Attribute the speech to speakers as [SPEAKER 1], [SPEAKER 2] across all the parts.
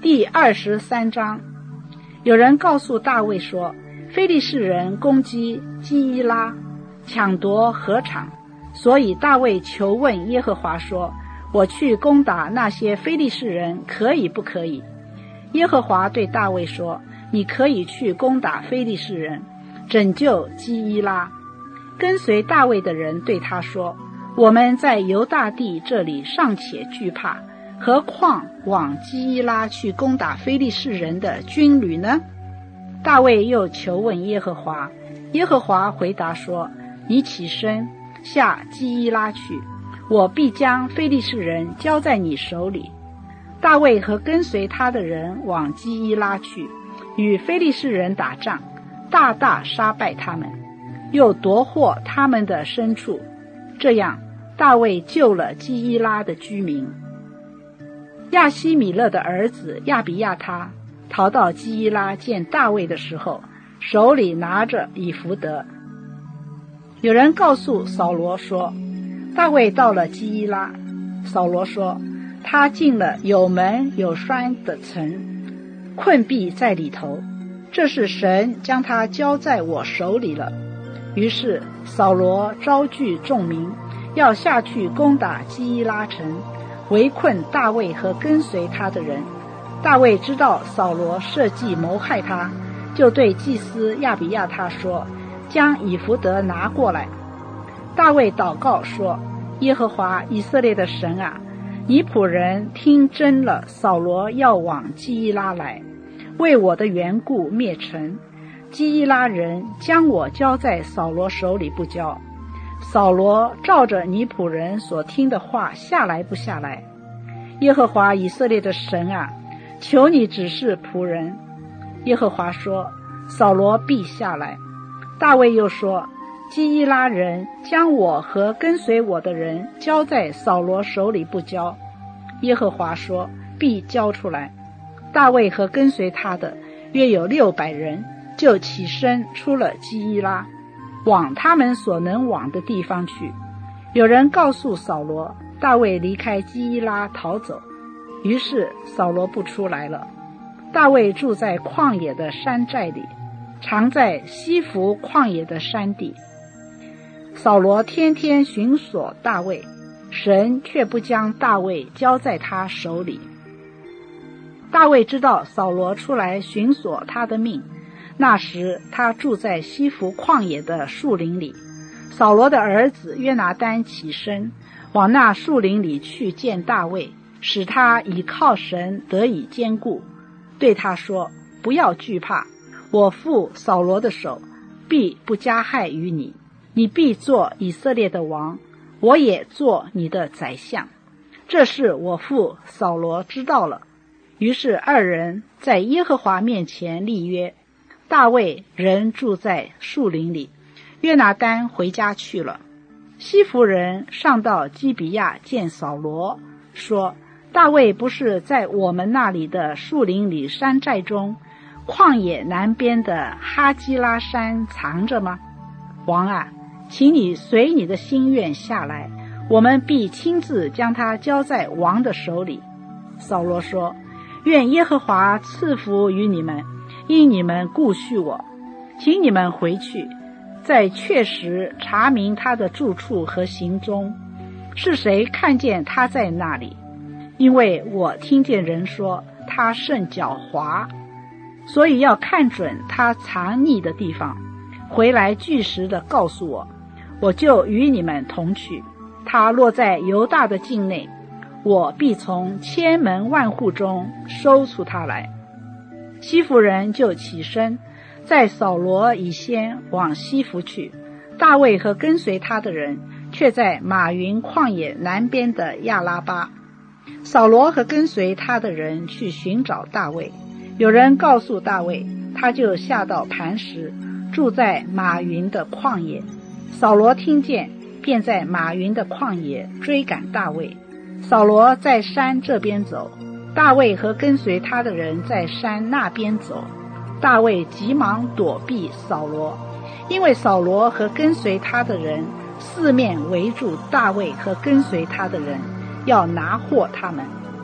[SPEAKER 1] 第23章。有人告诉大卫说，非利士人攻击基伊拉，抢夺禾场，所以大卫求问耶和华说，我去攻打那些非利士人可以不可以？耶和华对大卫说，你可以去攻打非利士人，拯救基伊拉。跟随大卫的人对他说，我们在犹大地这里尚且惧怕，何况往基伊拉去攻打非利士人的军旅呢？大卫又求问耶和华，耶和华回答说，你起身下基伊拉去，我必将非利士人交在你手里。大卫和跟随他的人往基伊拉去，与非利士人打仗，大大杀败他们，又夺获他们的牲畜。这样大卫救了基伊拉的居民。亚希米勒的儿子亚比亚他逃到基伊拉见大卫的时候，手里拿着以弗得。有人告诉扫罗说，大卫到了基伊拉。扫罗说，他进了有门有栓的城，困闭在里头，这是神将他交在我手里了。于是扫罗招聚众民，要下去攻打基伊拉城，围困大卫和跟随他的人。大卫知道扫罗设计谋害他，就对祭司亚比亚他说，将以弗得拿过来。大卫祷告说，耶和华以色列的神啊，你仆人听真了扫罗要往基伊拉来，为我的缘故灭城，基伊拉人将我交在扫罗手里不交。扫罗照着你仆人所听的话下来不下来？耶和华以色列的神啊，求你指示仆人。耶和华说，扫罗必下来。大卫又说，基伊拉人将我和跟随我的人交在扫罗手里不交。耶和华说，必交出来。大卫和跟随他的约有600人，就起身出了基伊拉，往他们所能往的地方去。有人告诉扫罗，大卫离开基伊拉逃走，于是扫罗不出来了。大卫住在旷野的山寨里，常在西弗旷野的山地。扫罗天天寻索大卫，神却不将大卫交在他手里。大卫知道扫罗出来寻索他的命，那时他住在西弗旷野的树林里。扫罗的儿子约拿单起身，往那树林里去见大卫，使他倚靠神得以坚固，对他说，不要惧怕，我父扫罗的手必不加害于你，你必做以色列的王，我也做你的宰相。这事我父扫罗知道了。于是二人在耶和华面前立约，大卫仍住在树林里，约拿单回家去了。西弗人上到基比亚见扫罗，说，大卫不是在我们那里的树林里山寨中，旷野南边的哈基拉山藏着吗？王啊，请你随你的心愿下来，我们必亲自将他交在王的手里。扫罗说，愿耶和华赐福于你们，因你们顾恤我，请你们回去，再确实查明他的住处和行踪，是谁看见他在那里？因为我听见人说他甚狡猾，所以要看准他藏匿的地方，回来据实的告诉我，我就与你们同去。他落在犹大的境内，我必从千门万户中收出他来。西弗人就起身，在扫罗以先往西弗去，大卫和跟随他的人却在马云旷野南边的亚拉巴。扫罗和跟随他的人去寻找大卫，有人告诉大卫，他就下到磐石，住在马云的旷野。扫罗听见，便在马云的旷野追赶大卫。扫罗在山这边走，大卫和跟随他的人在山那边走。大卫急忙躲避扫罗，因为扫罗和跟随他的人四面围住大卫和跟随他的人，要拿获他们。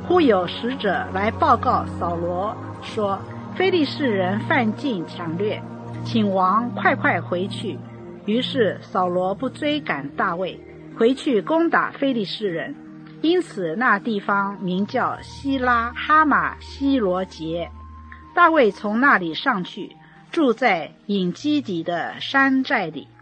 [SPEAKER 1] 忽有使者来报告扫罗说，非利士人犯境抢掠，请王快快回去。于是扫罗不追赶大卫，回去攻打非利士人，因此那地方名叫希拉哈马希罗杰。大卫从那里上去，住在隐基底的山寨里。